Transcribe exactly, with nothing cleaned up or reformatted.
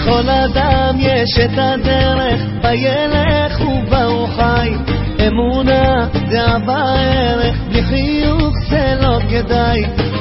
לכל אדם יש את הדרך, בילך ובה הוא חי. אמונה, דעה בערך, בלי חיוך זה לא כדאי.